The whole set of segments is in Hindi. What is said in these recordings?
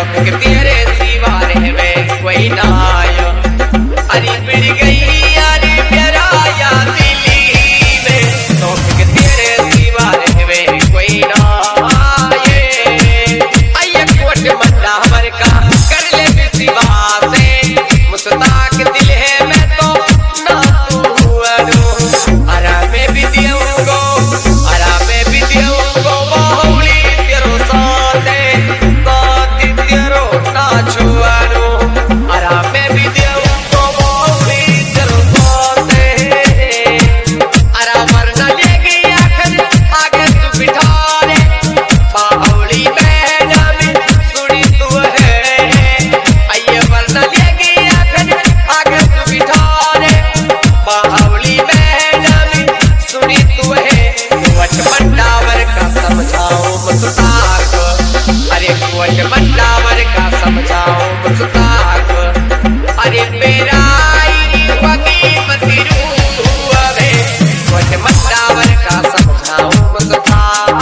फिर तेरे सिवा रहवे कोई ना आयो। अरे बिड़ गई यारी प्यारा या दिली में, तो फिर तेरे सिवा रहवे कोई ना आए। आइए कोट मन्ना हमर का कर ले विश्वास से, मुस्ताक दिल है मैं तो ना तू अरो। अरा मैं भी दियोगो, अरा मैं भी दियोगो बाहुली तेरो साथ तेरो ना छुआरो। अरा मैं भी दियोगो बाहुली तेरो साथ, अरा वरना लेगी आखिर आगे तू बिठा रे। बाहुली मैडम सुनी तू है, आइए वरना लेगी आखिर आगे तू बिठा रे। बाहुली मैडम सुनी तू है, वट बंडावर का समझाओ मुस्ताक। अरे वट बंडावर का समझाओ मुस्ताक। अरे मेरा वगी मती रूह में, वट बंडावर का समझाओ मुस्ताक।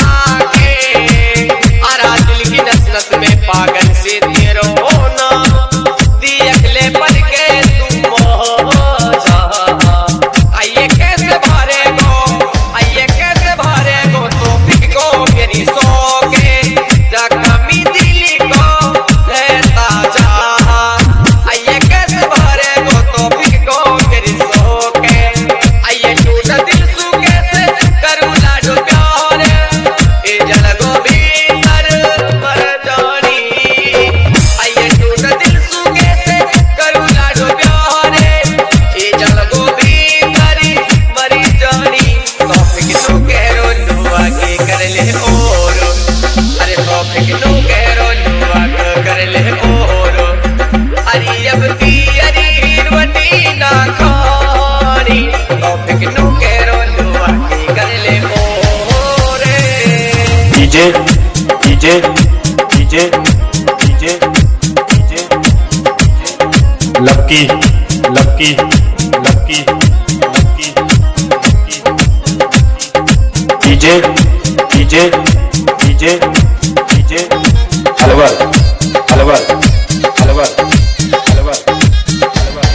अरा दिल की नस नस में पागल से तेरो ना दियखले पर के तू मौजा। आइए कैसे भारे गो, आइए कैसे भारे गो, तो फिको मेरी सो के कमी दिली को रहता जा। आइए कैसे भारे गो, तो फिको मेरी सो के, आइए टूट दिल सू कैसे करूँ लाडो प्यार। ए जल गो भीतर मर जानी, आइए टूट दिल सू कैसे करूँ लाडो प्यार। ए जल गो भीतर मरी जानी, तो फिको कह लुआ के कर ले और। अरे तो फिको कह लुआ के कर ले और। अरे अब अरे हिरवटी ना खानी, तो फिको कह लुआ के कर ले और। DJ DJ DJ DJ DJ Lucky Lucky Lucky Lucky Lucky DJ DJ DJ DJ Alwar Alwar Alwar Alwar Alwar.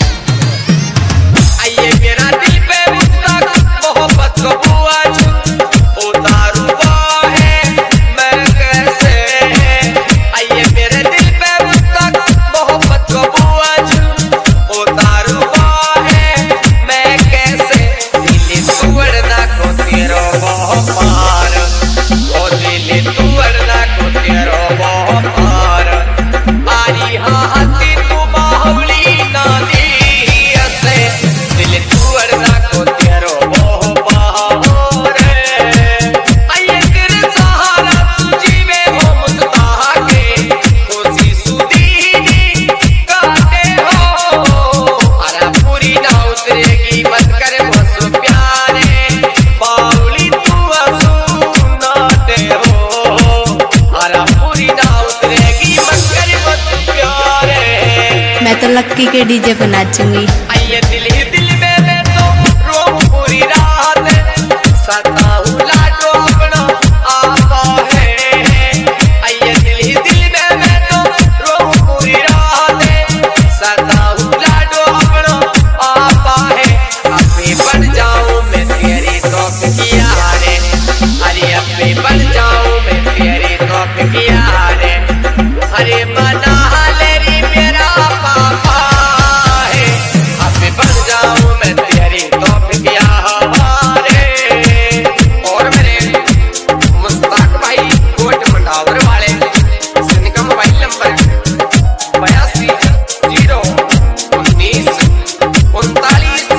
आइए मेरा दिल पे मुस्ताक मोहब्बत को बुआ उतारूबा है मैं कैसे। आइए मेरे दिल पे मुस्ताक मोहब्बत को बुआ उतारूबा है मैं कैसे। दिल तोड़ना को तेरो बहुत पार, ओ दिल तोड़ना को तेरो बहुत पार। आरी हाथी तू बाहुली ना दी से, दिल तोड़ना को तेरो बहुत पार। आइए तेरे सहारा तुझी में हो मुस्ताक, खुशी सुदीनी काटे हो। अरा पूरी ना उतरेगी मत कर मुझसे प्यारे, बाहुली तू नाटे हो। अरा पूरी ना उतरेगी मत कर मुझसे प्यारे। मैं तो लक्की के डीजे पे नाचूंगी। आइए दिल ही दिल में मैं तो रोऊं पूरी रात, सताऊं लाडो अपना आपा है। आइए दिल ही दिल में मैं तो रोऊं पूरी रात, सताऊं लाडो अपना आपा है। अपने बन जाऊं मैं तेरी तौफ किया रे, अरे अपने बन जाऊं मैं तेरी तौफ किया रे। अरे मना लेरी मेरा पापा है, अपने बन जाऊं मैं तेरी तौफ किया रे। और मेरे मुस्ताक भाई कोट मंडावर वाले इनका मोबाइल नंबर 82 0 19 39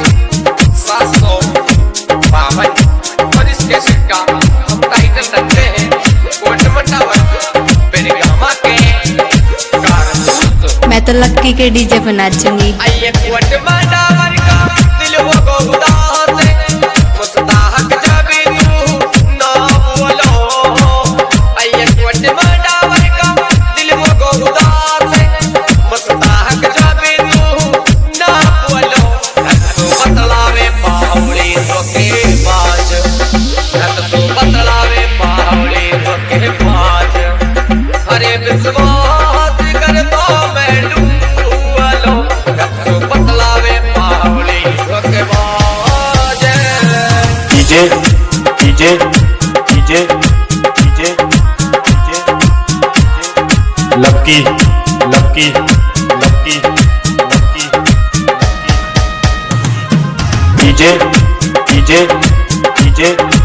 752। और इस कैसेट का हम टाइटल रखते हैं कोट मंडावर बेरगामा के कारतूस। मैं तो लक्की के डीजे पे नाचूंगी। आइए कोट मंडावर का दिल को उदास, मुस्ताक जब तू ना बोलो। आइए कोट मंडावर का दिल को उदास, मुस्ताक जब तू ना बोलो। तो बतलावे बाहुली तो के बाज, तो बतलावे बाहुली तो के बाज। अरे Vishwas Lucky Lucky Lucky Lucky DJ DJ DJ